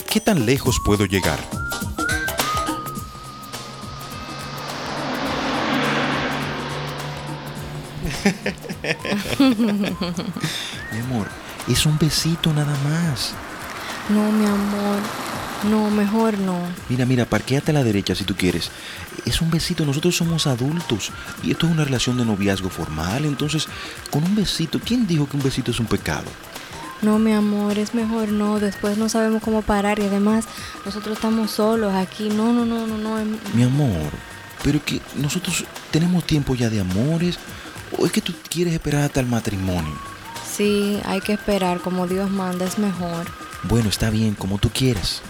¿Qué tan lejos puedo llegar? Mi amor, es un besito nada más. No, mi amor. No, mejor no. Mira, parquéate a la derecha si tú quieres. Es un besito, nosotros somos adultos y esto es una relación de noviazgo formal, entonces con un besito, ¿quién dijo que un besito es un pecado? No, mi amor, es mejor no. Después no sabemos cómo parar y además nosotros estamos solos aquí. No. Mi amor, pero que nosotros tenemos tiempo ya de amores, o es que tú quieres esperar hasta el matrimonio. Sí, hay que esperar como Dios manda, es mejor. Bueno, está bien, como tú quieras.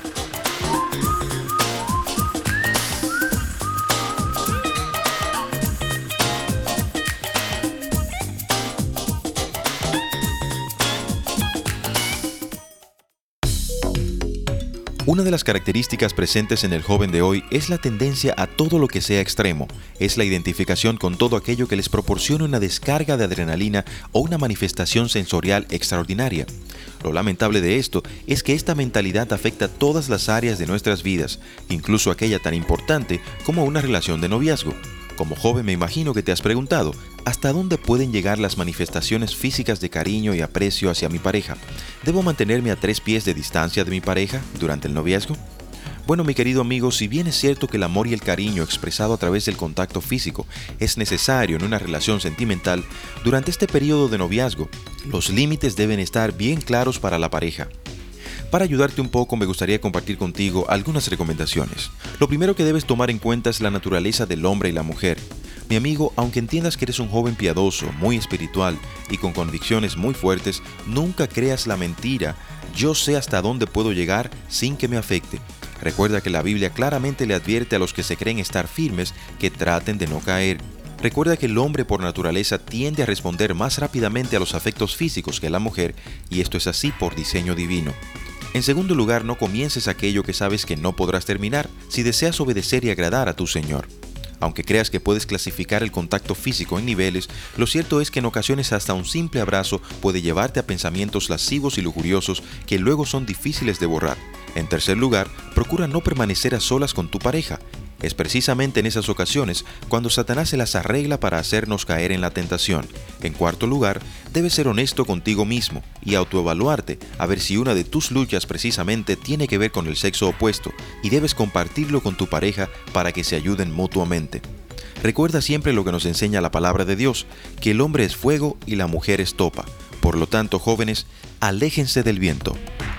Una de las características presentes en el joven de hoy es la tendencia a todo lo que sea extremo, es la identificación con todo aquello que les proporcione una descarga de adrenalina o una manifestación sensorial extraordinaria. Lo lamentable de esto es que esta mentalidad afecta todas las áreas de nuestras vidas, incluso aquella tan importante como una relación de noviazgo. Como joven me imagino que te has preguntado, ¿hasta dónde pueden llegar las manifestaciones físicas de cariño y aprecio hacia mi pareja? ¿Debo mantenerme a 3 pies de distancia de mi pareja durante el noviazgo? Bueno, mi querido amigo, si bien es cierto que el amor y el cariño expresado a través del contacto físico es necesario en una relación sentimental, durante este periodo de noviazgo, los límites deben estar bien claros para la pareja. Para ayudarte un poco, me gustaría compartir contigo algunas recomendaciones. Lo primero que debes tomar en cuenta es la naturaleza del hombre y la mujer. Mi amigo, aunque entiendas que eres un joven piadoso, muy espiritual y con convicciones muy fuertes, nunca creas la mentira, yo sé hasta dónde puedo llegar sin que me afecte. Recuerda que la Biblia claramente le advierte a los que se creen estar firmes que traten de no caer. Recuerda que el hombre por naturaleza tiende a responder más rápidamente a los afectos físicos que la mujer, y esto es así por diseño divino. En segundo lugar, no comiences aquello que sabes que no podrás terminar si deseas obedecer y agradar a tu Señor. Aunque creas que puedes clasificar el contacto físico en niveles, lo cierto es que en ocasiones hasta un simple abrazo puede llevarte a pensamientos lascivos y lujuriosos que luego son difíciles de borrar. En tercer lugar, procura no permanecer a solas con tu pareja. Es precisamente en esas ocasiones cuando Satanás se las arregla para hacernos caer en la tentación. En cuarto lugar, debes ser honesto contigo mismo y autoevaluarte a ver si una de tus luchas precisamente tiene que ver con el sexo opuesto, y debes compartirlo con tu pareja para que se ayuden mutuamente. Recuerda siempre lo que nos enseña la palabra de Dios, que el hombre es fuego y la mujer es topa. Por lo tanto, jóvenes, aléjense del viento.